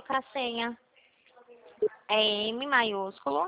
trocar a senha. É M maiúsculo.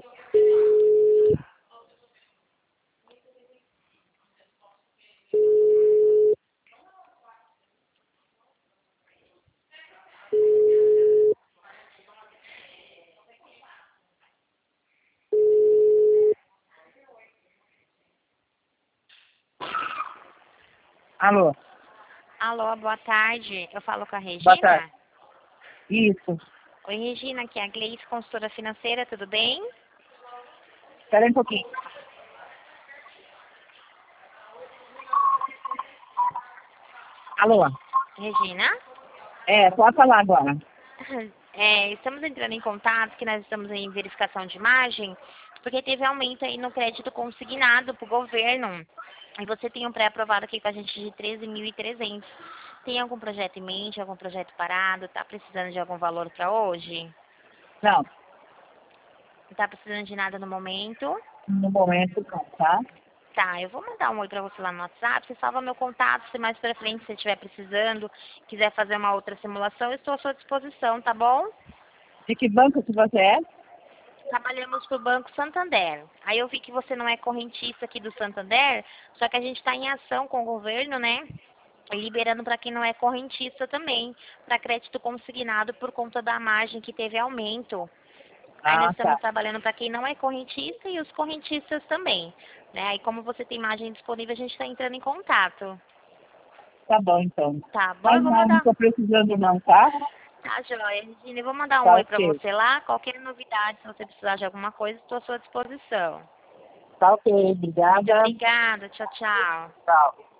Alô, Alô, boa tarde. Eu falo com a boa tarde. Regina? Isso. Oi, Regina, aqui é a Gleice, consultora financeira, tudo bem? Espera aí um pouquinho. Alô, Regina? pode falar agora. Estamos entrando em contato, que nós estamos em verificação de imagem, porque teve aumento aí no crédito consignado para o governo. E você tem um pré-aprovado aqui com a gente de 13.300. Tem algum projeto em mente, algum projeto parado? Está precisando de algum valor para hoje? Não, Não está precisando de nada no momento? no momento não, tá? Tá, eu vou mandar um oi pra você lá no WhatsApp, você salva meu contato, se mais pra frente você estiver precisando, quiser fazer uma outra simulação, eu estou à sua disposição, tá bom? De que banco que você é? Trabalhamos pro Banco Santander. Aí eu vi que você não é correntista aqui do Santander, só que a gente está em ação com o governo, né? Liberando para quem não é correntista também, para crédito consignado por conta da margem que teve aumento. Aí nós Ah, estamos tá. trabalhando para quem não é correntista e os correntistas também. Né? Aí como você tem margem disponível, a gente está entrando em contato. Tá bom, então. Tá bom, eu Mas vou não mandar. tô precisando não, tá? Tá, joia. Regina, eu vou mandar um Tá oi pra ok. você lá. Qualquer novidade, se você precisar de alguma coisa, estou à sua disposição. Tá ok, Muito obrigada. obrigada. Tchau, tchau. Tchau.